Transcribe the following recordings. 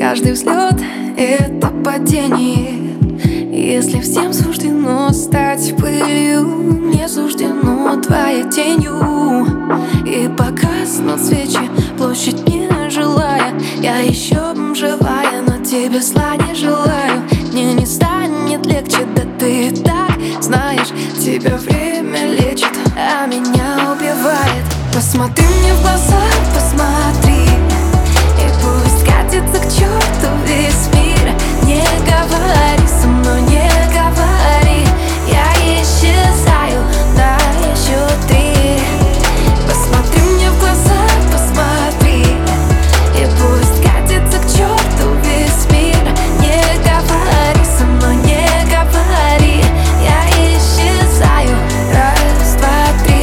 Каждый взлет — это падение. Если всем суждено стать пылью, мне суждено твоей тенью. И погаснут свечи, площадь не желая. Я еще живая, но тебе зла не желаю. Мне не станет легче, да ты и так знаешь. Тебя время лечит, а меня убивает. Посмотри мне в глаза, посмотри, и пусть катится к черту весь мир. Не говори со мной, не говори. Я исчезаю на счет 3. Посмотри мне в глаза, посмотри, и пусть катится к черту весь мир. Не говори со мной, не говори. Я исчезаю. Раз, два, три.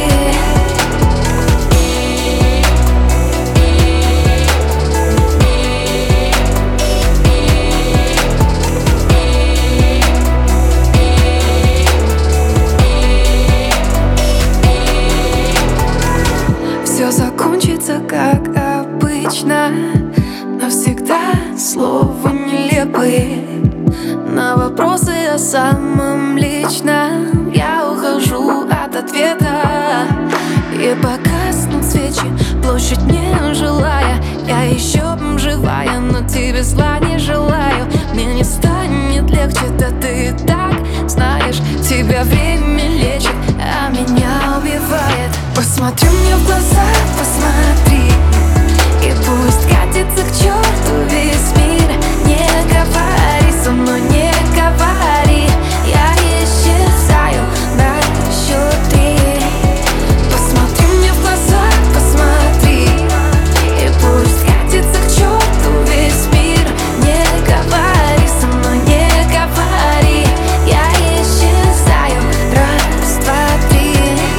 Все закончится, как обычно. Навсегда слова нелепые. На вопросы о самом личном я ухожу от ответа. И погаснут свечи, площадь не желая. Я еще живая, но тебе зла не желаю. Мне не станет легче, да ты и так знаешь. Тебя время лечит, а меня убивает. Посмотри мне в глаза, посмотри, и пусть катится к черту весь мир. Не говори со мной, не говори. Я исчезаю на счет 3. Посмотри мне в глаза, посмотри, и пусть катится к черту весь мир. Не говори со мной, не говори. Я исчезаю. Раз, два, три.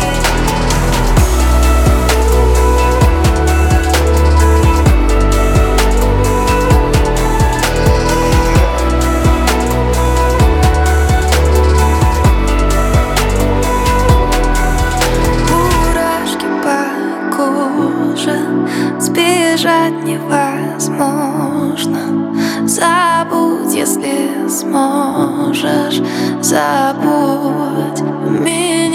Сбежать невозможно. Забудь, если сможешь. Забудь меня.